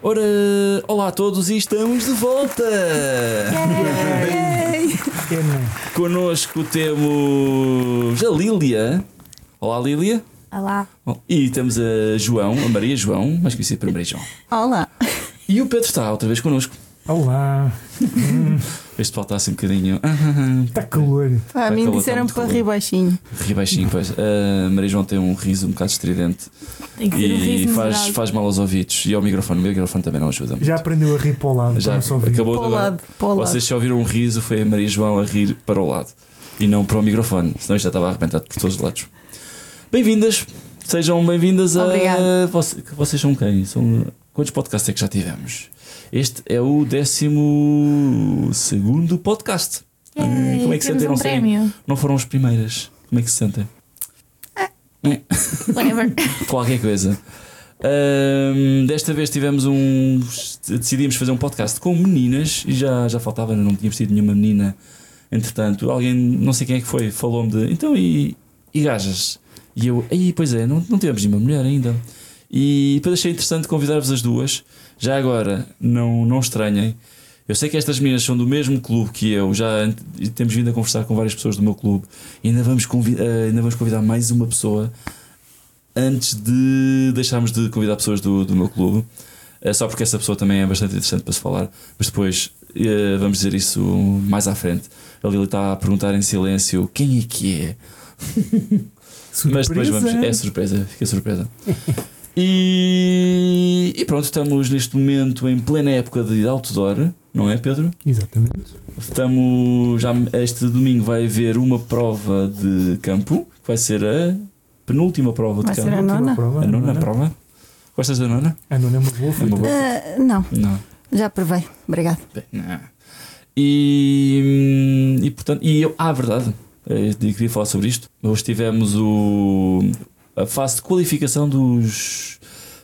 Ora, olá a todos e estamos de volta! Connosco temos a Lília. Olá, Lília. Olá. E temos a João, a Maria João, mais conhecida por Maria João. Olá. E o Pedro está outra vez connosco. Olá. Este pessoal está assim um bocadinho. Está calor. A mim disseram para rir baixinho. Rir baixinho, pois. A Maria João tem um riso um bocado estridente. Tem que ser um E riso faz mal aos ouvidos. E ao microfone. O microfone também não ajuda muito. Já aprendeu a rir para o lado. Já acabou para o agora. lado, para o lado. Vocês só ouviram um riso, foi a Maria João a rir para o lado e não para o microfone, senão isto já estava arrebentado por todos os lados. Bem-vindas, sejam bem-vindas a. Vocês são quem? Quantos podcasts é que já tivemos? Este é o 12º podcast. Como é que se sentem? Não sei. Não foram as primeiras. Como é que se sentem? Whatever. Qualquer coisa. Desta vez decidimos fazer um podcast com meninas e já faltava, não tínhamos tido nenhuma menina. Entretanto, alguém, não sei quem é que foi, falou-me de então e gajas? E eu, pois é, não tivemos nenhuma mulher ainda. E depois achei interessante convidar-vos as duas. Já agora, não estranhem. Eu sei que estas meninas são do mesmo clube que eu. Já temos vindo a conversar com várias pessoas do meu clube. E ainda vamos convidar mais uma pessoa antes de deixarmos de convidar pessoas do meu clube. Só porque essa pessoa também é bastante interessante para se falar. Mas depois vamos dizer isso mais à frente. A Lili está a perguntar em silêncio quem é que é. Mas depois vamos. É surpresa, fica surpresa. E pronto, estamos neste momento em plena época de outdoor, não é, Pedro? Exatamente. Este domingo vai haver uma prova de campo, que vai ser a penúltima prova de campo. Vai ser a nona? A nona prova. Gostas da nona? A nona é uma boa fruta. Não. Já provei, obrigado. Não. E portanto, verdade, eu queria falar sobre isto. Hoje tivemos a fase de qualificação dos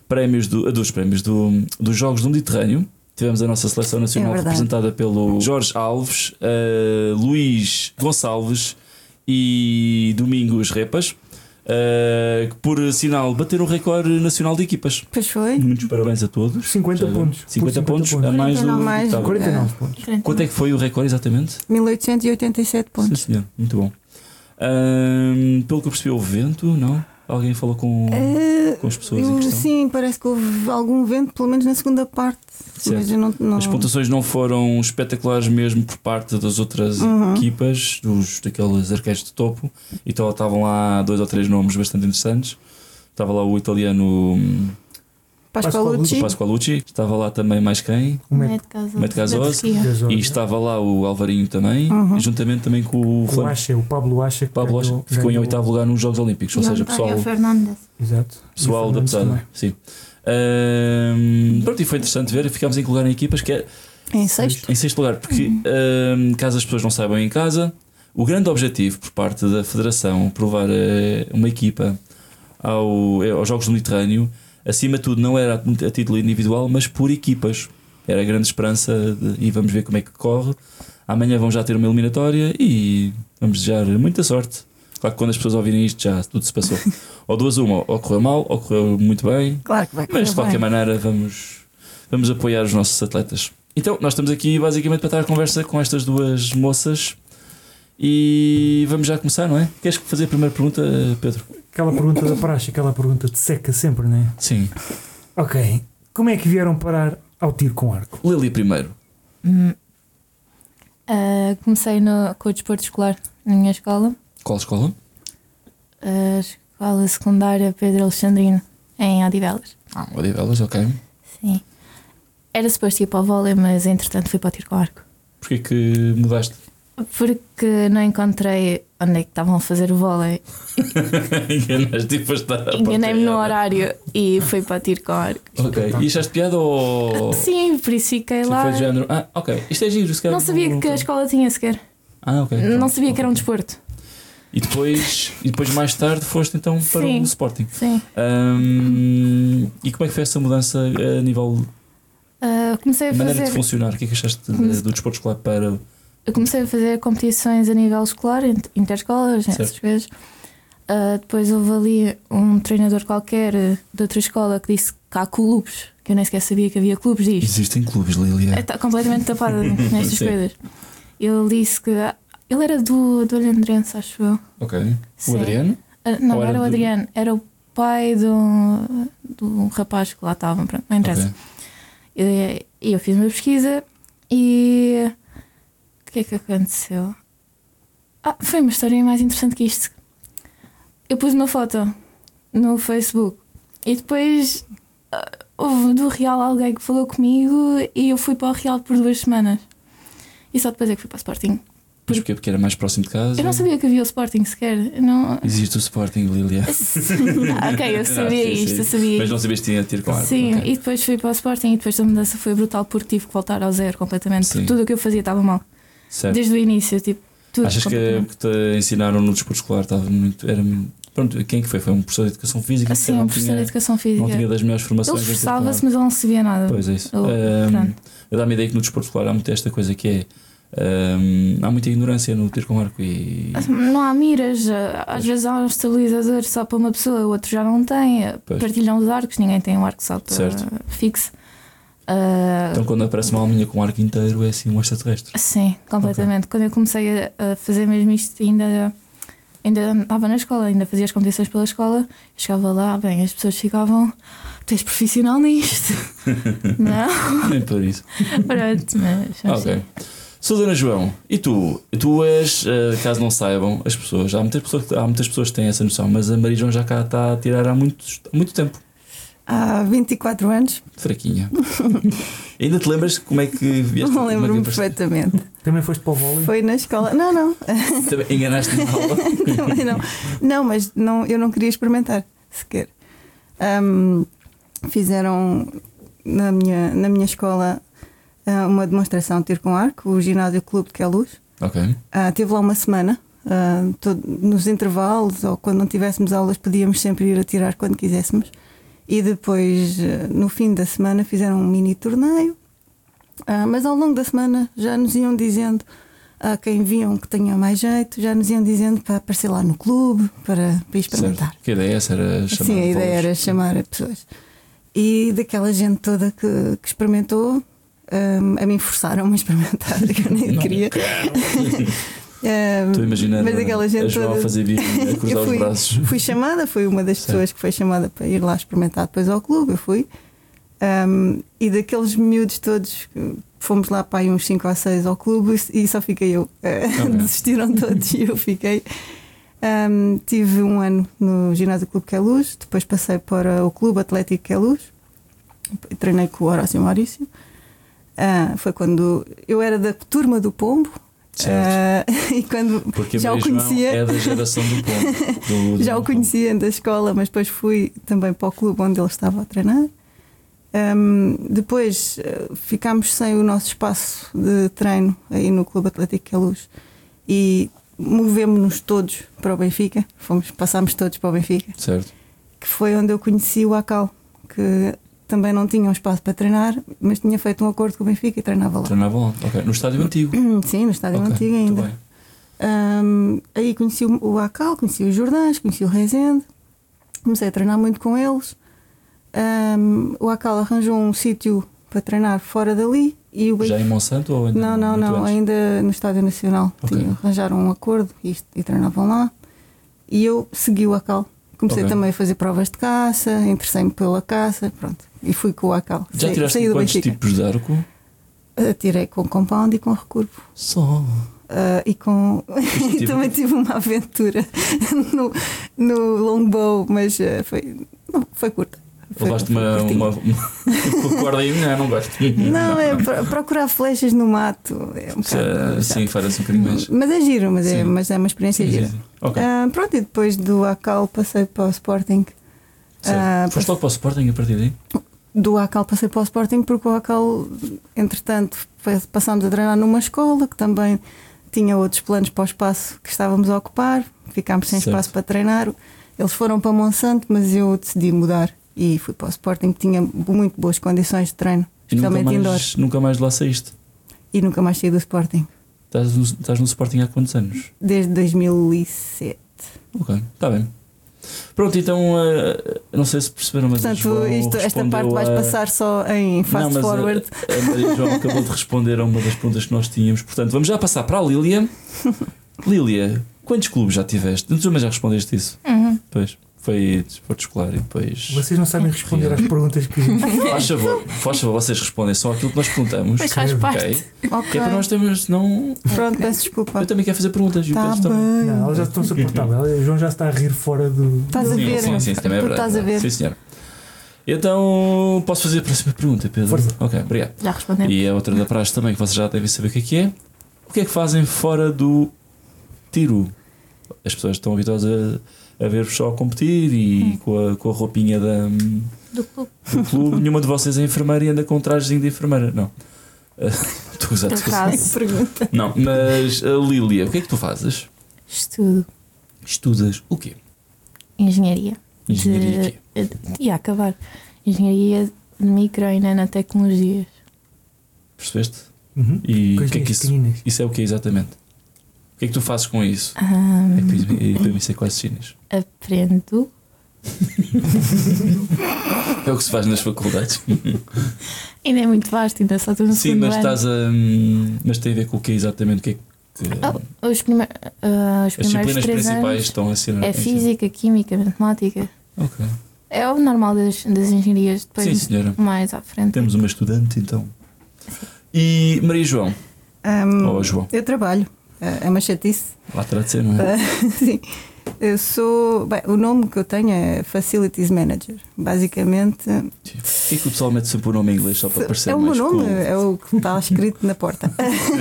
Jogos do Mediterrâneo. Tivemos a nossa seleção nacional representada pelo Jorge Alves, Luís Gonçalves e Domingos Repas, que por sinal bateram o recorde nacional de equipas. Pois foi. Muitos parabéns a todos. 50 pontos. 50 pontos a mais do 49 pontos. Quanto é que foi o recorde exatamente? 1887 pontos. Sim, senhor. Muito bom. Pelo que eu percebi, houve vento, não? Alguém falou com as pessoas em questão? Sim, parece que houve algum vento, pelo menos na segunda parte. Mas eu não... As pontuações não foram espetaculares mesmo por parte das outras equipas, daqueles arqueiros de topo. Então estavam lá 2 ou 3 nomes bastante interessantes. Estava lá o italiano Pasqualucci. Estava lá também mais quem? O Met Casos. E estava lá o Alvarinho também, e juntamente também com o Pablo Acha, que ficou em 8º lugar nos Jogos Olímpicos. Ou seja, pessoal da pesada. Sim. Pronto, e foi interessante ver. Ficámos em que lugar em equipas, que é em sexto lugar, porque caso as pessoas não saibam em casa, o grande objetivo por parte da Federação provar uma equipa aos Jogos do Mediterrâneo, acima de tudo, não era a título individual, mas por equipas. Era a grande esperança e vamos ver como é que corre. Amanhã vão já ter uma eliminatória e vamos desejar muita sorte. Claro que quando as pessoas ouvirem isto já tudo se passou. Ou 2-1, ou correu mal, ou correu muito bem. Claro que vai correr. Mas de qualquer maneira vamos apoiar os nossos atletas. Então nós estamos aqui basicamente para estar a conversa com estas duas moças. E vamos já começar, não é? Queres fazer a primeira pergunta, Pedro? Aquela pergunta da praxe, aquela pergunta de seca sempre, não é? Sim. Ok. Como é que vieram parar ao tiro com arco? Lili primeiro. Comecei com o desporto escolar na minha escola. Qual escola? A escola secundária Pedro Alexandrino, em Odivelas. Odivelas, ok. Sim. Era suposto ir para o vôlei, mas entretanto fui para o tiro com arco. Porquê que mudaste? Porque não encontrei onde é que estavam a fazer o vôlei. Enganei-me no horário e fui para o tiro com arco. Ok. E achaste piada ou... Sim, por isso fiquei lá. Foi de género. Ok. Isto é giro, se calhar. Não sabia que a escola tinha sequer. Ok. Não sabia que era um desporto. E depois mais tarde foste então para o Sporting. Sim. E como é que foi essa mudança a nível comecei a maneira de funcionar? O que é que achaste do desporto escolar para... Eu comecei a fazer competições a nível escolar, interescolas, essas coisas. Depois houve ali um treinador qualquer de outra escola que disse que há clubes Eu nem sequer sabia que havia clubes disto. Existem clubes, Lilia. Está completamente tapada nestas Sim. coisas. Ele disse que. Ele era do Olhandrense, acho eu. Ok. O Sim. Adriano? Não, Ou era era o do- Adriano. Era o pai do rapaz que lá estava. Pronto, não interessa. Ok. E eu fiz uma pesquisa e. O que é que aconteceu? Foi uma história mais interessante que isto. Eu pus uma foto no Facebook e depois houve do Real alguém que falou comigo e eu fui para o Real por 2 semanas. E só depois é que fui para o Sporting. Mas porquê? Porque era mais próximo de casa? Eu não sabia que havia o Sporting sequer. Eu não... Existe o Sporting, Lilia. Ok, eu sabia Sim, isto, sim. eu sabia Mas não isto. sabias que tinha de ter claro. Sim, Ok. e depois fui para o Sporting e depois a mudança foi brutal porque tive que voltar ao zero completamente. Sim. Porque tudo o que eu fazia estava mal. Certo. Desde o início, tipo, tudo. Achas que completamente. te ensinaram no desporto escolar? Estava muito. Pronto, quem que foi? Foi um professor de educação física? Assim, que um não professor de tinha, educação física. não tinha das melhores Ele formações. esforçava-se, mas ele não sabia nada. Pois é isso. Pronto. Eu dá-me a ideia que no desporto escolar há muito esta coisa que é. Há muita ignorância no tiro com arco e. Não há miras, às vezes há um estabilizador só para uma pessoa, o outro já não tem. Pois. Partilham os arcos, ninguém tem um arco só para Certo. fixo. Então quando aparece uma alminha com um arco inteiro é assim um extraterrestre. Sim, completamente. Quando eu comecei a fazer mesmo isto, ainda estava na escola, ainda fazia as competições pela escola, chegava lá, bem, as pessoas ficavam, tu és profissional nisto. Não? Nem por isso. Pronto, mas Ok. Sou Dona João, e tu? Tu és, caso não saibam, as pessoas, há muitas pessoas que têm essa noção, mas a Maria João já cá está a tirar há muito tempo. Há 24 anos, Fraquinha. Ainda te lembras como é que vieste? não lembro-me como é que perfeitamente. Também foste para o vôlei? Foi na escola. Não, Também enganaste na aula. também não. Não, mas eu não queria experimentar sequer. Fizeram na minha escola uma demonstração de tiro com arco, o Ginásio Clube de Queluz. Ok. Teve lá uma semana. Nos intervalos ou quando não tivéssemos aulas podíamos sempre ir atirar quando quiséssemos. E depois, no fim da semana, fizeram um mini torneio. Mas ao longo da semana já nos iam dizendo, a quem viam que tinha mais jeito, já nos iam dizendo para aparecer lá no clube, para experimentar. Certo. Que ideia essa era chamar Sim, a ideia voos. era chamar pessoas. E daquela gente toda que experimentou, a mim forçaram-me a experimentar, que eu nem Não queria. Estou a imaginar Mas daquela gente a João toda. a fazer bico, a cruzar os braços. Fui chamada, fui uma das pessoas que foi chamada para ir lá experimentar depois ao clube. Eu fui. E daqueles miúdos todos, fomos lá para aí uns 5 ou 6 ao clube e só fiquei eu. Desistiram todos e eu fiquei. Tive um ano no Ginásio Clube Queluz, depois passei para o Clube Atlético Queluz, treinei com o Horácio Maurício. Foi quando eu era da turma do Pombo. E quando Porque a já o Maria João conhecia, é da geração do Pombo. já o conhecia da escola, mas depois fui também para o clube onde ele estava a treinar. Depois ficámos sem o nosso espaço de treino aí no Clube Atlético Queluz e movemos-nos todos para o Benfica. Passámos todos para o Benfica, Certo. que foi onde eu conheci o Acal, que também não tinha um espaço para treinar, mas tinha feito um acordo com o Benfica e treinava lá. Treinava lá. Ok. No estádio antigo. Sim, no estádio Ok, antigo muito ainda. bem. Aí conheci o Acal, conheci os Jordães, conheci o Rezende, comecei a treinar muito com eles. O Acal arranjou um sítio para treinar fora dali e o Benfica... Já em Monsanto ou ainda? Não, muito antes? ainda no Estádio Nacional. Ok. Arranjaram um acordo e treinavam lá. E eu segui o Acal. Comecei Ok. também a fazer provas de caça, interessei-me pela caça, pronto. E fui com o Acal. Já tiraste saí do quantos Benfica. tipos de arco? Tirei com compound e com recurvo. Só. E com e tipo- também tive uma aventura no longbow, mas foi curta. Levaste uma corda aí? Não gosto. Não, é procurar flechas no mato. É um bocado Sim, faz um bocadinho mais. mas é giro, mas Sim. é uma experiência Sim, gira. sim, sim. Ok. Pronto, e depois do Acal passei para o Sporting. Certo. Foste logo para o Sporting a partir daí? Do Acal passei para o Sporting porque o Acal, entretanto, passámos a treinar numa escola que também tinha outros planos para o espaço que estávamos a ocupar. Ficámos sem Certo. espaço para treinar. Eles foram para Monsanto, mas eu decidi mudar e fui para o Sporting, que tinha muito boas condições de treino, E especialmente indoor. nunca mais de lá saíste? E nunca mais saí do Sporting. Estás no Sporting há quantos anos? Desde 2007. Ok, está bem. Pronto, então não sei se perceberam, mas Portanto, João esta parte respondeu vais passar só em fast mas forward. a Maria João acabou de responder a uma das perguntas que nós tínhamos. Portanto, vamos já passar para a Lília. Lília, quantos clubes já tiveste? Tu também já respondeste isso? Pois, foi desporto escolar e depois. Vocês não sabem responder às perguntas que. Faz favor, vocês respondem só aquilo que nós perguntamos. Mas faz parte. Ok? Ok. Que é para nós termos. Não... Pronto, peço desculpa. Eu também quero fazer perguntas. e o Tá Pedro também. Não, elas já estão suportáveis. O João já está a rir fora do. Estás a ver? Sim, também é Tu verdade. estás a ver? Sim, senhor. Então, posso fazer a próxima pergunta, Pedro? Força. Ok, obrigado. Já respondemos. E a outra da praxe também, que vocês já devem saber o que é. O que é que fazem fora do tiro? As pessoas estão habituadas a ver-vos só a competir e com a roupinha Do clube. do clube. Nenhuma de vocês é enfermeira e anda com um trajezinho de enfermeira. Não. Estou a usar Por acaso. Pergunta. Não, mas Lília, o que é que tu fazes? Estudo Estudas o quê? engenharia. Engenharia quê? E a acabar. Engenharia de micro e nanotecnologias. Percebeste? Uhum. E o Coisinhas que é que isso, pequeninas. isso é o que exatamente? O que é que tu fazes com isso? Ahm, É para mim ser quase chinês. aprendo. É o que se faz nas faculdades. Ainda é muito vasto, ainda só estou no Sim, segundo mas ano. estás a. Mas tem a ver com o que exatamente? O que é que. Os as primeiros disciplinas 3 principais anos estão a ser. é física, química, matemática. Ok. É o normal das engenharias. Depois, Sim, senhora. mais à frente. Temos uma estudante então. E Maria João? Ou João? Eu trabalho. É uma chatice. Lá terá de ser, não é? Sim. Eu sou. Bem, o nome que eu tenho é Facilities Manager. Basicamente. Por que é que o pessoal mete sempre o nome em inglês só para parecer É o mais meu nome, cool? é o que está escrito na porta.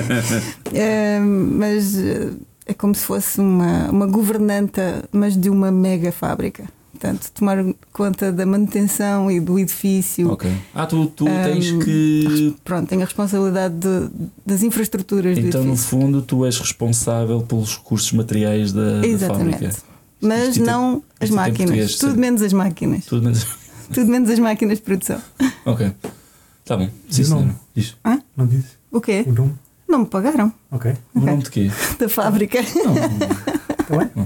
Mas é como se fosse uma governanta, mas de uma mega fábrica. Portanto, tomar conta da manutenção e do edifício. Ok. Tu tens que. Pronto, tenho a responsabilidade das infraestruturas Então, do no edifício. fundo, tu és responsável pelos recursos materiais da Exatamente. fábrica. Mas Isto não as isto em máquinas. português, Tudo sim. menos as máquinas. Tudo menos. Tudo menos as máquinas de produção. Ok. Tá bom. Sim, Diz o nome. senhora. Diz. Não dizes? O quê? O nome? Não me pagaram Ok. O nome de quê? da fábrica. Está bem?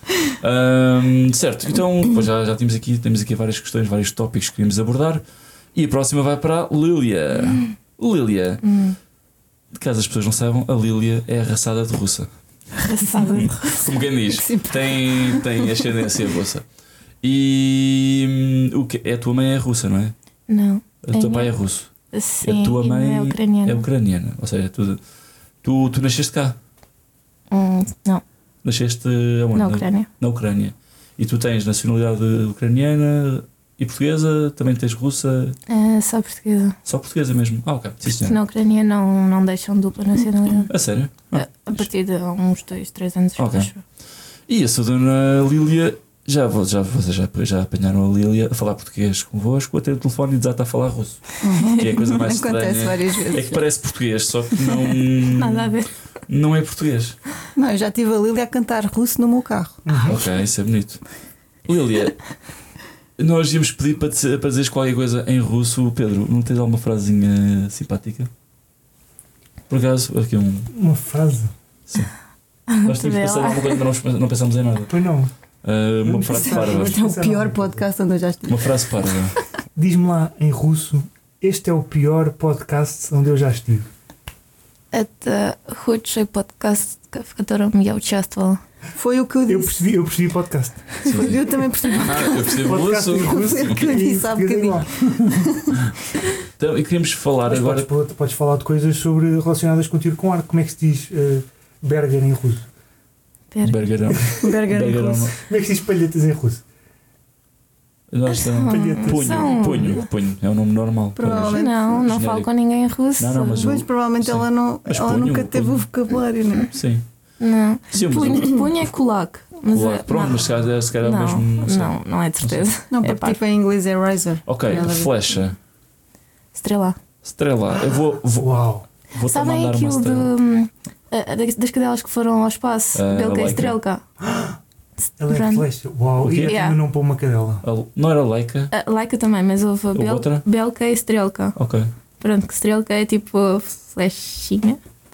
Certo, então pois já temos aqui várias questões, vários tópicos que queríamos abordar. E a próxima vai para a Lília. Lília, de caso as pessoas não saibam, a Lília é arraçada de russa. Como quem diz, tem ascendência russa. E o que a tua mãe é russa, não é? Não. O teu pai é russo. Sim, A tua e mãe é ucraniana. é ucraniana. Ou seja, tu nasceste cá. Não, Nasceste aonde? na Ucrânia. Na Ucrânia. E tu tens nacionalidade ucraniana e portuguesa, também tens russa, É só portuguesa. só portuguesa mesmo. Ah, ok. Sim, senhora. Na Ucrânia não deixam dupla nacionalidade. A sério? A partir de uns 2, 3 anos. Ok. acho. E a sua dona Lília, vocês já apanharam a Lília a falar português convosco, até o telefone e desata a falar russo. Que é a coisa mais Acontece estranha. várias vezes. É que parece português, só que não. Nada a ver. Não é português. Não, eu já tive a Lília a cantar russo no meu carro. Ok, isso é bonito. Lília, nós íamos pedir para dizeres qualquer coisa em russo. Pedro, não tens alguma frasezinha simpática? Por acaso, aqui Uma frase. Sim. Nós tínhamos Vê pensado em lá. alguma coisa, mas não pensámos em nada. Pois não. Uma frase parva. Este é o pior podcast onde eu já estive. Uma frase parva. Diz-me lá em russo: este é o pior podcast onde eu já estive. Это худший подкаст, в котором я участвовала. Foi o que eu Eu disse. percebi podcast. Eu também percebi. Eu percebo Podcast russo. em russo. Foi o que eu disse há E português é bocadinho. igual. Então, e queríamos falar Mas agora. podes falar de coisas relacionadas com tiro com arco. Como é que se diz burger em russo? Bergarão. Berger em russo. Como é que se diz palhetas em russo? Nós estamos. Punho. É um nome normal. Provavelmente. Não Genérico. falo com ninguém russo. Não, mas Pois provavelmente Sim. ela Mas ela punho, nunca teve punho. o vocabulário, não é? Sim. Não. Sim, mas Punho é kulak. Mas Claro, pronto, mas se calhar é o não, mesmo. sei. não é de certeza. Não, É porque parvo. tipo em inglês é riser. Ok, Nada a ver. flecha. Estrela. Estrela. Eu vou Uau! vou-te Sabem mandar uma aquilo estrela. das cadelas que foram ao espaço? Ah, Belka e Leica. Estrelka. Ela é Pronto. flecha. Uau! O E quê? é Yeah. também não para uma cadela. Não era Leica? A Leica também, mas houve a Houve outra? Belka e Estrelka. Ok. Pronto, que Estrelka é tipo flechinha.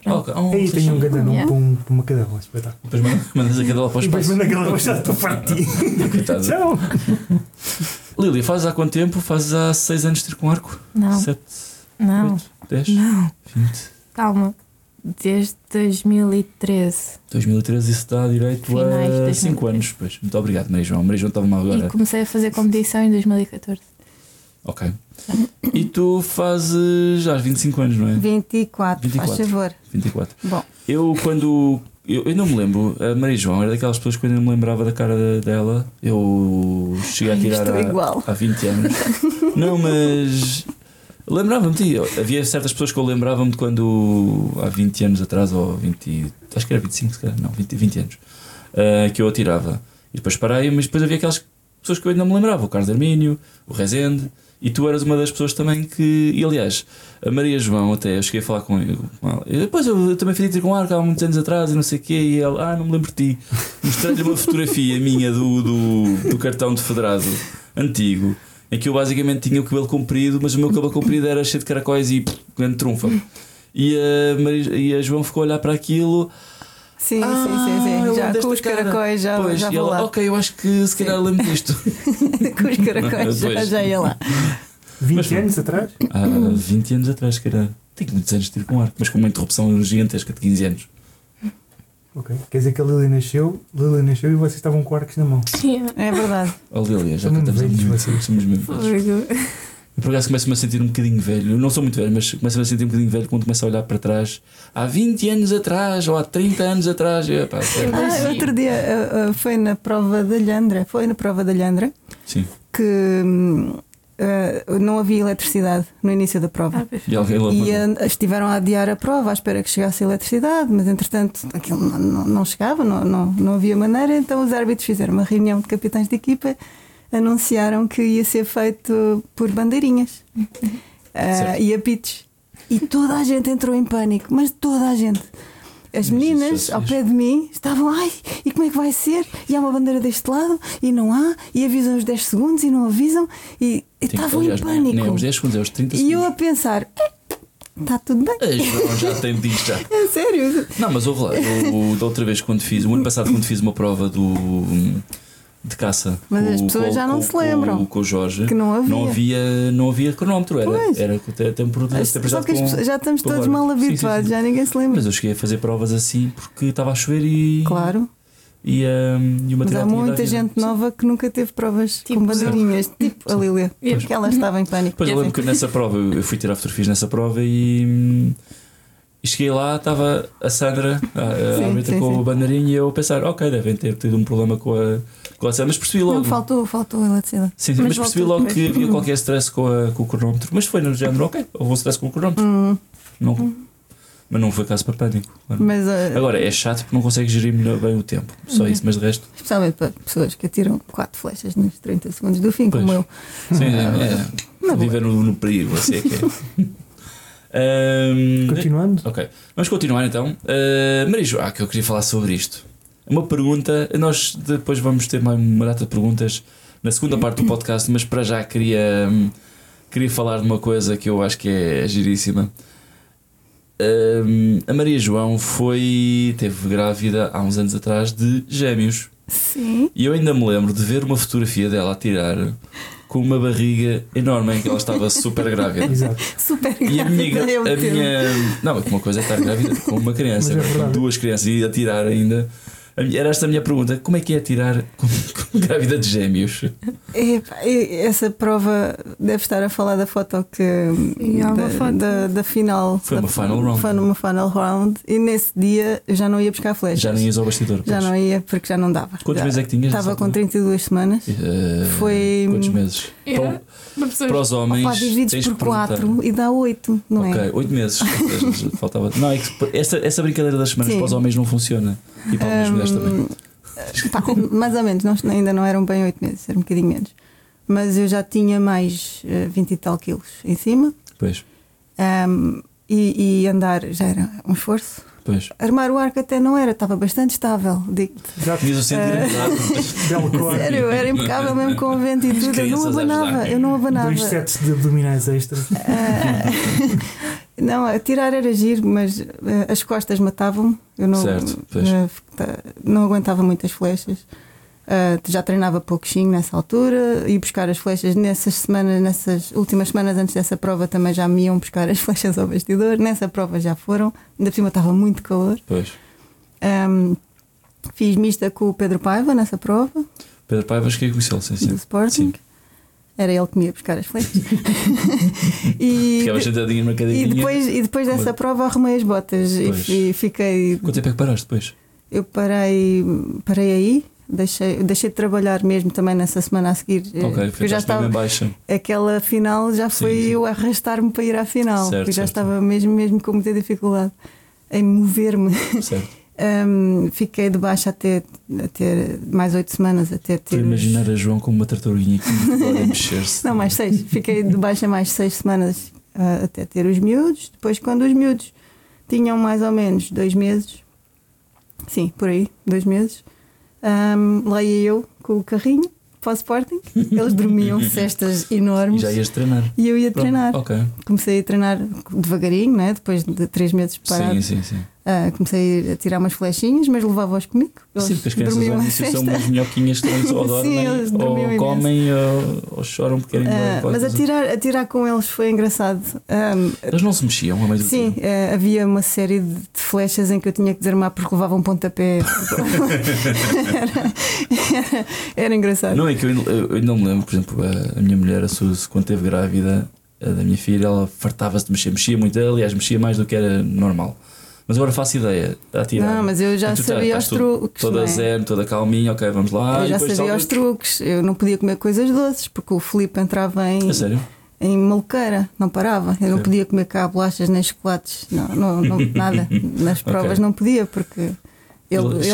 Ok. Oh, Aí tenho um grande nome Yeah. para uma cadela, espetáculo. Depois mandas a cadela para o E depois espaço. manda aquela já estou farto de ti. Coitada. Tchau. Lília, fazes há quanto tempo? Fazes há 6 anos de tiro com arco? Não, 7, não, 8, 10, não. 20. Calma. Desde 2013. 2013, isso dá direito Finais de a 2013. 5 anos. Pois. Muito obrigado, Maria João. Maria João estava mal agora. E comecei a fazer competição em 2014. Ok. E tu fazes já 25 anos, não é? 24, 24. faz favor. 24. Bom, Eu quando. Eu não me lembro, a Maria João era daquelas pessoas que eu não me lembrava da cara dela. Eu cheguei a tirar estou igual. há 20 anos. Não, mas. Lembrava-me de ti. Havia certas pessoas que eu lembrava-me de quando há 20 anos atrás, ou 20. Acho que era 25, se calhar, não, 20 anos. Que eu atirava. E depois parei, mas depois havia aquelas pessoas que eu ainda me lembrava. O Carlos Hermínio, o Rezende. E tu eras uma das pessoas também que. E aliás, a Maria João, até eu cheguei a falar com ela. E depois eu também fui tiro com arco há muitos anos atrás e não sei o quê. E ela, não me lembro de ti. Mostrei-lhe uma fotografia minha do cartão de federado antigo, em que eu basicamente tinha o cabelo comprido, mas o meu cabelo comprido era cheio de caracóis e grande trunfa. E a João ficou a olhar para aquilo. sim, eu já lembro com desta os cara. caracóis já, Pois, já e vou ela, lá. ok, eu acho que se calhar lembro disto. Com os caracóis Pois. já ia lá. 20 anos atrás? Há 20 anos atrás, se calhar. Tenho muitos anos de tiro com arco, mas com uma interrupção gigantesca de 15 anos. Ok. Quer dizer que a Lili nasceu e vocês estavam com arcos na mão. É verdade. Oh, Lília, já Somos cantamos há velhos, muito, vocês. somos mesmo velhos. Eu por acaso começo-me a sentir um bocadinho velho. Eu não sou muito velho, mas começo-me a sentir um bocadinho velho quando começo a olhar para trás. Há 20 anos atrás, ou há 30 anos atrás. Epá, sério. Outro dia foi na prova da Lhandra. Foi na prova da Lhandra Sim. que não havia eletricidade no início da prova. E alguém lá E estiveram a adiar a prova à espera que chegasse a eletricidade, mas entretanto aquilo não chegava, não havia maneira. Então os árbitros fizeram uma reunião de capitães de equipa, anunciaram que ia ser feito por bandeirinhas e apitos. E toda a gente entrou em pânico, mas toda a gente. As meninas ao pé de mim estavam, e como é que vai ser? E há uma bandeira deste lado e não há, e avisam os 10 segundos e não avisam, e estavam em pânico. Nem aos 10 segundos, é aos 30 E segundos. eu a pensar, está tudo bem. A João já tem disto já. É sério. Não, mas houve lá. Da outra vez, o ano passado, quando fiz uma prova de caça. Mas as pessoas já não se lembram. Com o Jorge. Que não havia. Não havia cronómetro. Pois. Era Só que já estamos com todos o mal Jorge. Sim, habituados, sim. já ninguém se lembra. Mas eu cheguei a fazer provas assim porque estava a chover e. Claro. E o Mas material há tinha muita dado vida. gente nova que nunca teve provas Tipo, com bandeirinhas, tipo a Lília, porque ela estava em pânico. Depois eu lembro que nessa prova, eu fui tirar fotografias nessa prova e cheguei lá, estava a Sandra, a árbitra com a bandeirinha, e eu a pensar, ok, devem ter tido um problema com a Sandra, mas percebi logo. Não, faltou a eletricidade. Sim, mas percebi voltou logo depois. que havia qualquer stress com o cronómetro, mas foi no género, ok, houve um stress com o cronómetro. Não, mas não foi caso para pânico. Claro. Mas, Agora, é chato porque não consegue gerir bem o tempo, só isso, mas de resto. especialmente para pessoas que atiram 4 flechas nos 30 segundos do fim, Pois. como eu. Sim, viver no perigo, assim é que é. Continuando. Ok, vamos continuar então. Maria João, que eu queria falar sobre isto. Uma pergunta, nós depois vamos ter mais uma data de perguntas na segunda parte do podcast, mas para já queria falar de uma coisa que eu acho que é giríssima. A Maria João teve grávida há uns anos atrás de gêmeos. Sim. E eu ainda me lembro de ver uma fotografia dela a tirar com uma barriga enorme em que ela estava super grávida. Exato. Super E a grávida, é o termo. minha. Não, uma coisa é estar grávida com uma criança, Mas é com verdade. 2 crianças e a tirar ainda. Era esta a minha pergunta: como é que é tirar com grávida de gêmeos? Essa prova deve estar a falar da foto que E há uma foto. da final. Foi uma final round. Foi uma final round e nesse dia eu já não ia buscar flechas. Já nem ias ao bastidor. Já pois. não ia porque já não dava. Quantos Já meses é que tinhas? Estava com 32 semanas. Foi- Quantos meses? Yeah. Uma pessoa- Para os homens. Opa, divides tens por que perguntar. 4 e dá 8, não Ok, é? 8 meses. Ou seja, faltava. Não, é que essa brincadeira das semanas Sim. para os homens não funciona. E para as mulheres também. Pá, mais ou menos, ainda não eram bem 8 meses, era um bocadinho menos. Mas eu já tinha mais 20 e tal quilos em cima. Pois, E andar já era um esforço. pois. Armar o arco até não era, estava bastante estável. Digo-te. Exato. Tinhas o sentir Belo corpo. Sério, era impecável mesmo com o vento e tudo. Eu não crianças a abanava, ajudar. eu não abanava. 2 sets de abdominais extras. Não, atirar era giro, mas as costas matavam-me. Eu não, Certo, pois. não aguentava muitas flechas. Já treinava pouquinho nessa altura. E buscar as flechas nessas últimas semanas antes dessa prova também já me iam buscar as flechas ao bastidor. Nessa prova já foram. Ainda por cima estava muito calor. Pois. Fiz mista com o Pedro Paiva nessa prova. Pedro Paiva, acho que conheceu, sim. Do Sporting. Sim. Era ele que me ia buscar as flechas. Ficava sentadinho numa cadeirinha. E depois dessa prova arrumei as botas e fiquei. Quanto tempo é que paraste depois? Eu parei aí, deixei de trabalhar mesmo também nessa semana a seguir. Ok, eu já estava em baixa. Aquela final já foi eu arrastar-me para ir à final, certo, porque já certo. estava mesmo com muita dificuldade em mover-me. Certo. Fiquei de baixo até mais 8 semanas até ter. Imaginar a João como uma tartaruguinha que agora a mexer-se. Não, mais 6. Fiquei de baixo mais 6 semanas até ter os miúdos. Depois, quando os miúdos tinham mais ou menos 2 meses, sim, por aí, 2 meses, lá ia eu com o carrinho para o Sporting. Eles dormiam cestas enormes. E já ias treinar. E eu ia treinar. Ok. Comecei a treinar devagarinho, né? Depois de 3 meses parado. Sim. Comecei a tirar umas flechinhas, mas levava-os comigo. Sim, porque as crianças ao início são umas minhoquinhas que ou dormem, eles ou dormiam comem, ou choram porque querem mas atirar com eles foi engraçado. Eles não se mexiam ao meio do Sim, tiro. havia uma série de flechas em que eu tinha que desarmar porque levavam um pontapé. era engraçado. Não é que eu não me lembro, por exemplo, a minha mulher, a Suzy, quando esteve grávida da minha filha, ela fartava-se de mexer, mexia muito, aliás, mexia mais do que era normal. Mas agora faço ideia a tirar. Não, mas eu já sabia os truques. Toda zen, toda calminha, ok, vamos lá. Eu já sabia os truques. Eu não podia comer coisas doces porque o Filipe entrava É sério? em maluqueira, não parava. Eu não podia comer cá bolachas nem chocolates, não, nada. Nas provas não podia porque ele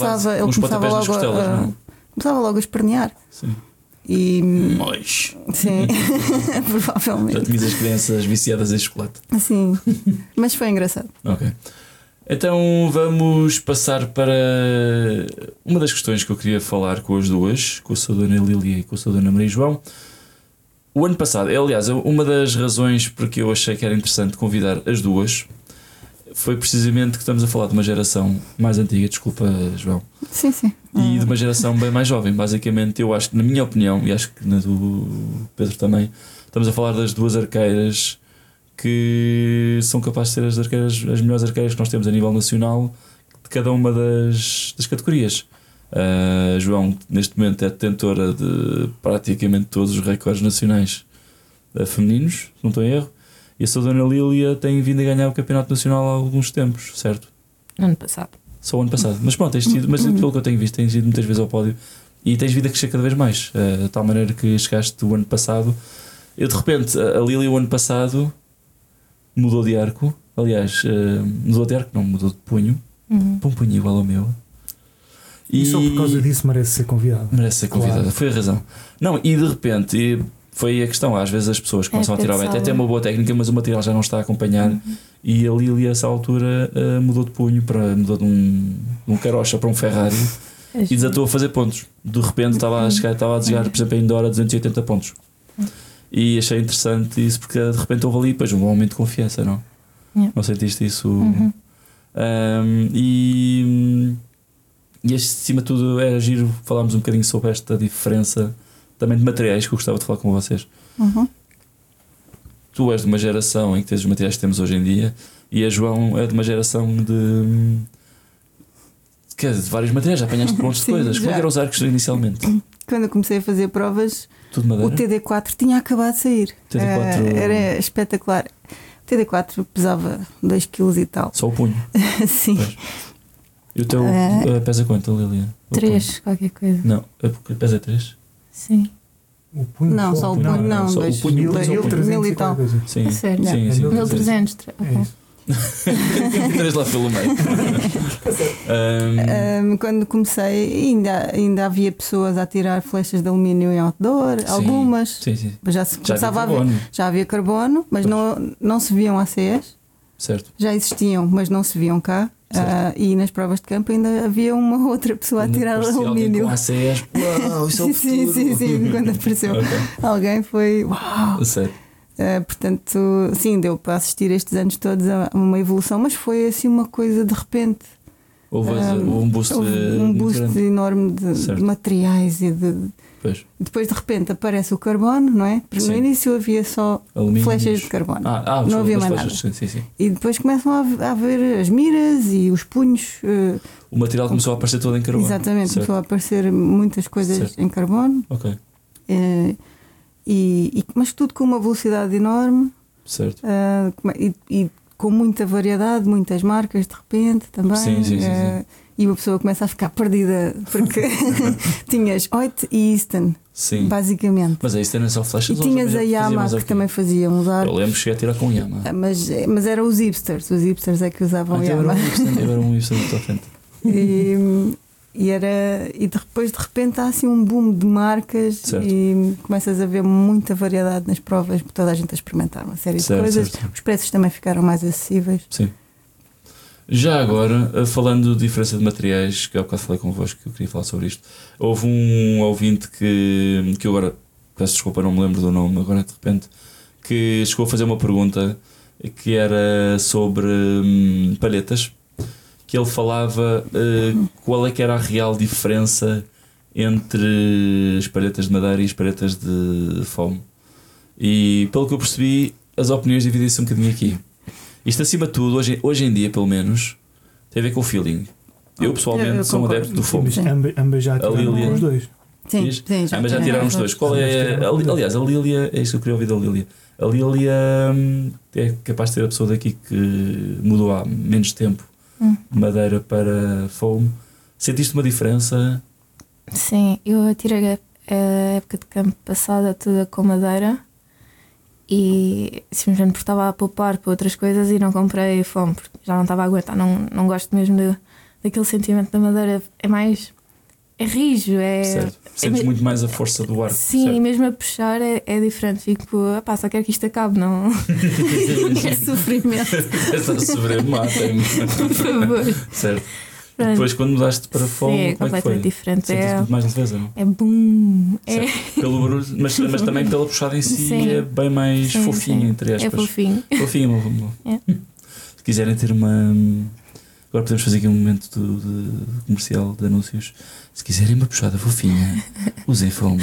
começava logo a espernear. Sim. Sim, provavelmente. Já tinhas as crianças viciadas em chocolate. Sim, mas foi engraçado. Ok. Então vamos passar para uma das questões que eu queria falar com as duas, com a sua Dona Lília e com a sua Dona Maria João. O ano passado, aliás, uma das razões porque eu achei que era interessante convidar as duas foi precisamente que estamos a falar de uma geração mais antiga, desculpa, João. Sim. E de uma geração bem mais jovem. Basicamente, eu acho que, na minha opinião, e acho que na do Pedro também, estamos a falar das duas arqueiras que são capazes de ser as melhores arqueiras que nós temos a nível nacional de cada uma das categorias. João, neste momento, é detentora de praticamente todos os recordes nacionais femininos, se não estou em erro. E a sua Dona Lília tem vindo a ganhar o Campeonato Nacional há alguns tempos, certo? Ano passado. Só o ano passado. Mas pronto, mas pelo que eu tenho visto, tens ido muitas vezes ao pódio e tens vindo a crescer cada vez mais. De tal maneira que chegaste o ano passado. Eu, de repente, a Lília o ano passado mudou de arco. Aliás, mudou de arco, não, mudou de punho. Para um punho igual ao meu. E só por causa disso merece ser convidado. Merece ser convidada, Claro. foi a razão. Não, e de repente foi a questão, às vezes as pessoas começam a tirar bem, até tem uma boa técnica, mas o material já não está a acompanhar. E a Lília, a essa altura, mudou de punho, mudou de um carocha para um Ferrari e desatou a fazer pontos. De repente estava a desejar, por exemplo, a Indoor a 280 pontos. E achei interessante isso, porque de repente houve ali depois um aumento de confiança, não? Não sentiste isso? E acima de tudo era giro falarmos um bocadinho sobre esta diferença também de materiais que eu gostava de falar com vocês. Tu és de uma geração em que tens os materiais que temos hoje em dia e a João é de uma geração de vários materiais, já apanhaste montes de coisas. Como eram os arcos inicialmente? Quando eu comecei a fazer provas, Tudo madeira? o TD4 tinha acabado de sair. TD4... Era espetacular. O TD4 pesava 2 kg e tal. Só o punho. Sim. Pois. E o teu pesa quanto, Lilian? 3, qualquer coisa. Não, é porque pesa 3? Sim. O punho Não, só o punho, não. só o punho, mil e tal. Sim. A sério? Sim, sim. 1300. É isso. 3 lá pelo meio. Quando comecei, ainda havia pessoas a tirar flechas de alumínio em outdoor, algumas. Sim. Mas já se começava a ver. Já havia carbono, mas não se viam ACS. Certo. Já existiam, mas não se viam cá. E nas provas de campo ainda havia uma outra pessoa a tirar alumínio. Com ACS, uau, isso é o futuro. Sim, quando apareceu alguém foi uau. Sério. Portanto, sim, deu para assistir estes anos todos a uma evolução, mas foi assim uma coisa de repente. Houve um boost, um boost enorme de materiais e depois de repente aparece o carbono, não é? Porque no início havia só flechas de carbono, não havia mais nada. Sim. E depois começam a haver as miras e os punhos. O material começou a aparecer todo em carbono. Exatamente, começou a aparecer muitas coisas em carbono. Ok. Mas tudo com uma velocidade enorme. Certo. E com muita variedade, muitas marcas de repente também. Sim. E uma pessoa começa a ficar perdida porque tinhas Hoyt e Easton, basicamente. Mas a Easton é só flechas. E tinhas a Yamaha que também fazia uns arcos. Eu lembro que cheguei a tirar com Yamaha. Mas eram os hipsters é que usavam Yamaha. Eu era um hipster muito à frente. E depois de repente há assim um boom de marcas. Certo. E começas a ver muita variedade nas provas, toda a gente a experimentar uma série de coisas. Certo. Os preços também ficaram mais acessíveis. Sim. Já agora, falando de diferença de materiais, que há bocado falei convosco que eu queria falar sobre isto, houve um ouvinte que eu agora peço desculpa, não me lembro do nome agora de repente, que chegou a fazer uma pergunta que era sobre palhetas, que ele falava qual é que era a real diferença entre as palhetas de madeira e as palhetas de foam. E pelo que eu percebi, as opiniões dividem-se um bocadinho aqui. Isto acima de tudo, hoje em dia pelo menos, tem a ver com o feeling. Eu pessoalmente sou um adepto do foam. Ambas já tiraram os dois. Sim, ambas já tiraram os dois. Qual é? Aliás, a Lília, é isso que eu queria ouvir da Lília. A Lília é capaz de ser a pessoa daqui que mudou há menos tempo de madeira para foam. Sentiste uma diferença? Sim, eu tirei a época de campo passada toda com madeira e simplesmente porque estava a poupar para outras coisas e não comprei foam porque já não estava a aguentar. Não gosto mesmo daquele sentimento da madeira. É rijo, certo. Sentes muito mais a força do arco. Sim, certo. E mesmo a puxar é diferente. Fico, só quero que isto acabe, não. É sofrimento. Estás a sofrer, mata-me. Por favor. Certo. E depois, quando mudaste para foam, é como é que foi? Diferente. Sentes muito mais leveza, não? É boom. Pelo barulho, mas também pela puxada em si. Sim. É bem mais fofinho, entre aspas. É fofinho. Fofinho, meu amor. Se quiserem ter uma. Agora podemos fazer aqui um momento de comercial de anúncios. Se quiserem uma puxada fofinha, usem foam.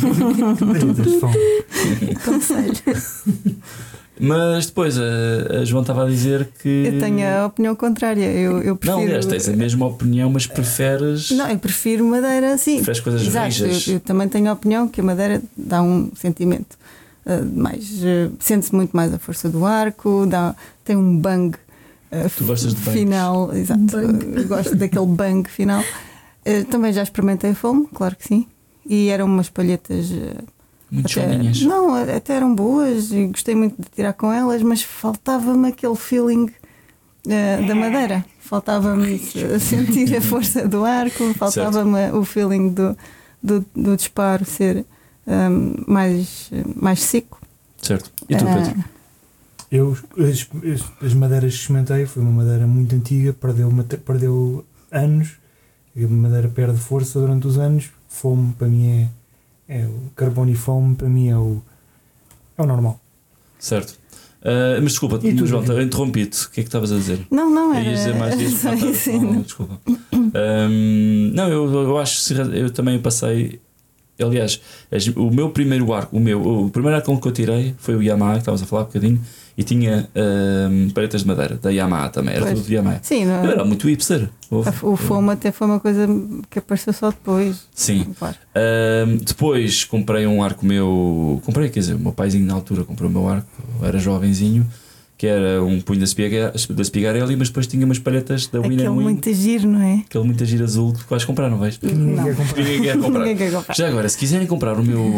Conselho. Mas depois a João estava a dizer que. Eu tenho a opinião contrária. Eu prefiro. Não, aliás, tens a mesma opinião, mas preferes. Não, eu prefiro madeira assim. Preferes coisas rijas. Eu também tenho a opinião que a madeira dá um sentimento mais. Sente-se muito mais a força do arco, tem um bang. Tu gostas de final, exato. Eu gosto daquele bang final. Também já experimentei foam, claro que sim. E eram umas palhetas. Muito choninhas. Não, até eram boas e gostei muito de tirar com elas, mas faltava-me aquele feeling da madeira. Faltava-me sentir a força do arco, faltava-me o feeling do disparo ser mais seco. Certo. E tu, Pedro? Eu, as madeiras que experimentei, foi uma madeira muito antiga, perdeu anos, a madeira perde força durante os anos. Foam para mim é o carbono e foam para mim é o normal. Certo. Mas desculpa, João, eu interrompi-te. O que é que estavas a dizer? Não era. Ias dizer mais disso? Desculpa. Não, eu acho que eu também passei. Aliás, o meu primeiro arco, o primeiro arco que eu tirei foi o Yamaha, que estavas a falar um bocadinho, e tinha palhetas de madeira da Yamaha também, era tudo de Yamaha. Sim, não, era muito hipster. O foam até foi uma coisa que apareceu só depois. Sim. Claro. Depois comprei um arco meu. Quer dizer, o meu paizinho na altura comprou o meu arco, eu era jovenzinho, que era um punho da Spigarelli, mas depois tinha umas palhetas da Winner Aquele muito giro, não é? Aquele muito giro azul que vais comprar, não vais? Ninguém quer comprar. Já agora, se quiserem comprar o meu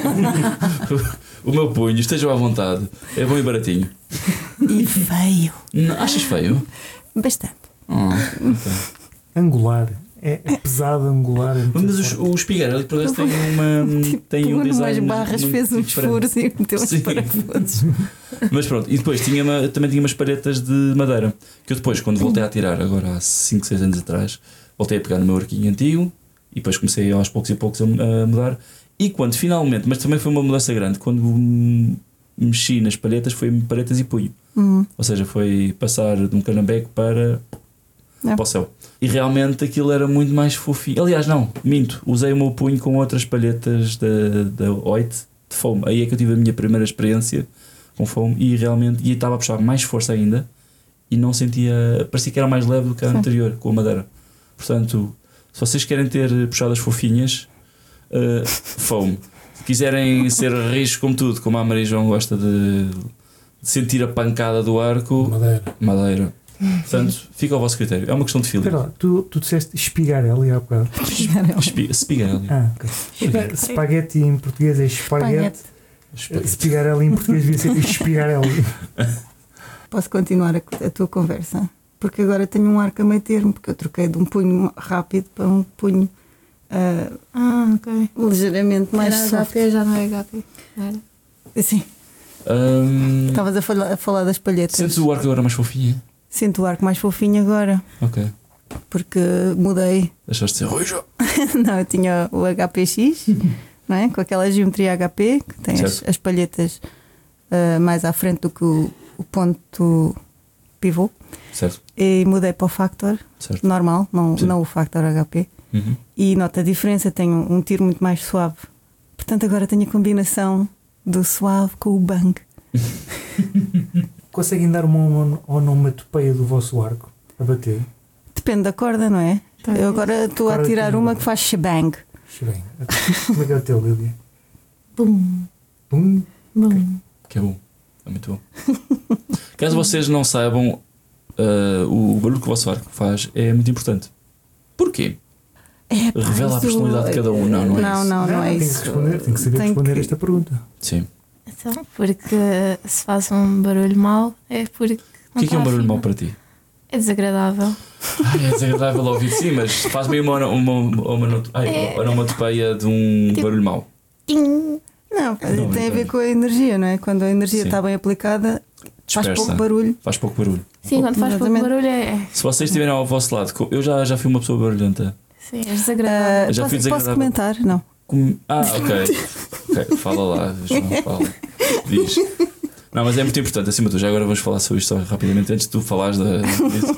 o meu punho, estejam à vontade, é bom e baratinho. E feio. Não, achas feio? Bastante. Okay. Angular. É pesado, angular. Mas o Spigarelli, por acaso, tem um design. Umas barras, fez uns furos e meteu uns parafusos. Mas pronto, e depois também tinha umas palhetas de madeira. Que eu depois, quando voltei a tirar, agora há 5, 6 anos atrás, voltei a pegar no meu arquinho antigo e depois comecei aos poucos a mudar. E quando finalmente, mas também foi uma mudança grande, quando mexi nas palhetas foi palhetas e punho. Ou seja, foi passar de um canambeque para o céu. E realmente aquilo era muito mais fofinho. Aliás, não, minto. Usei o meu punho com outras palhetas da Oit de foam. Aí é que eu tive a minha primeira experiência com foam e realmente e estava a puxar mais força ainda e não sentia. Parecia que era mais leve do que a anterior com a madeira. Portanto, se vocês querem ter puxadas fofinhas, foam. Se quiserem ser rijos como tudo, como a Maria João gosta de sentir a pancada do arco, madeira. Portanto, fica ao vosso critério. É uma questão de feeling. Espera lá, tu disseste espigarelli há bocado. Spigarelli. Ok. Spaghetti em português é espaguete. Spigarelli em português devia ser espigarelli. Posso continuar a tua conversa? Porque agora tenho um arco a meio termo, porque eu troquei de um punho rápido para um punho ok. ligeiramente mais Era soft. HP, já não é HP. Era. Sim. Estavas a falar das palhetas. Sentes o arco agora mais fofinho? Sinto o arco mais fofinho agora. Ok. Porque mudei. Deixaste de ser ruijo? Não, eu tinha o HPX, não é? Com aquela geometria HP, que tem as palhetas mais à frente do que o ponto pivô. Certo. E mudei para o Factor, certo. normal, não o Factor HP. Uhum. E nota a diferença, tenho um tiro muito mais suave. Portanto, agora tenho a combinação do suave com o bang. Conseguem dar uma onomatopeia do vosso arco a bater? Depende da corda, não é? Eu agora estou a tirar uma que faz shebang. Como é que é o teu, Lília? Bum. Bum. Bum. Que é bom. É muito bom. Caso vocês não saibam, o barulho que o vosso arco faz é muito importante. Porquê? Revela a personalidade de cada um. Não é isso. Tem que saber responder esta pergunta. Sim. Então, porque se faz um barulho mau é porque. O que é um barulho mau para ti? É desagradável. É desagradável ouvir, sim, mas faz meio uma onomatopeia de um barulho mau. Não, tem a ver com a energia, não é? Quando a energia está bem aplicada, faz pouco barulho. Faz pouco barulho. Sim, quando faz pouco barulho é. Se vocês estiverem ao vosso lado, eu já fui uma pessoa barulhenta. Sim, é desagradável. Posso comentar? Não. Ok, fala lá, João, fala. Diz. Não, mas é muito importante, acima de tudo. Já agora vamos falar sobre isto rapidamente antes de tu falares disso.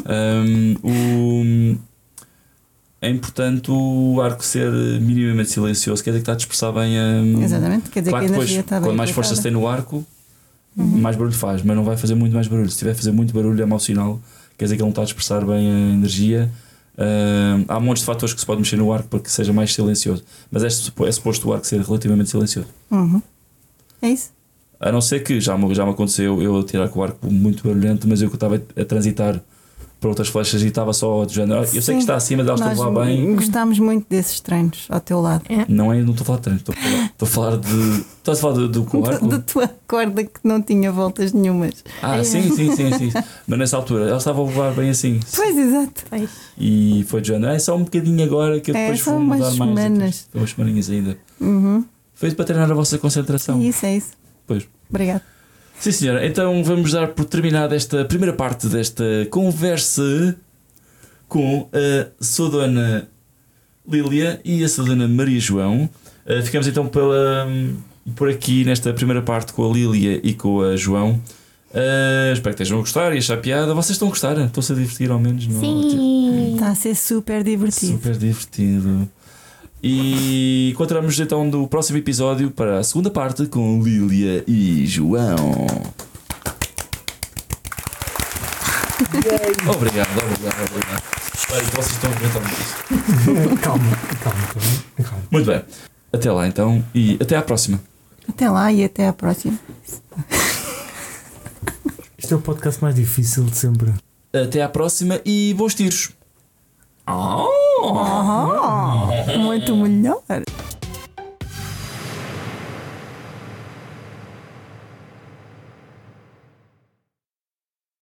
É importante o arco ser minimamente silencioso, quer dizer que está a dispersar bem a. Exatamente, quer dizer claro que a energia está bem. Quanto mais força se tem no arco, mais barulho faz, mas não vai fazer muito mais barulho. Se estiver a fazer muito barulho, é mau sinal, quer dizer que ele não está a dispersar bem a energia. Há montes de fatores que se pode mexer no arco para que seja mais silencioso, mas é suposto o arco ser relativamente silencioso. É isso. A não ser que já me aconteceu eu tirar com o arco muito barulhento, mas eu que estava a transitar para outras flechas e estava só de género. Eu sei que está acima delas, estou a falar bem. Gostámos muito desses treinos ao teu lado. Não estou a falar de treino, estou a falar de. Estás a falar do arco? Da tua corda que não tinha voltas nenhumas. Sim. Mas nessa altura ela estava a levar bem assim. Pois, exato. E foi de género. É só um bocadinho agora que eu depois vou mudar mais. Foi umas semaninhas ainda. Foi para treinar a vossa concentração. É isso. Pois. Obrigada. Sim, senhora. Então vamos dar por terminada esta primeira parte desta conversa com a Sodona Lília e a Sodona Maria João. Ficamos então por aqui nesta primeira parte com a Lília e com a João. Espero que estejam a gostar e achar piada. Vocês estão a gostar? Estão-se a divertir ao menos? Não? Sim. Está a ser super divertido. Super divertido. E encontramos então no próximo episódio para a segunda parte com Lília e João. Obrigado. Espero que vocês estão a aguentar muito isso. Calma. Muito bem. Até lá então e até à próxima. Até lá e até à próxima. Este é o podcast mais difícil de sempre. Até à próxima e bons tiros. Muito melhor.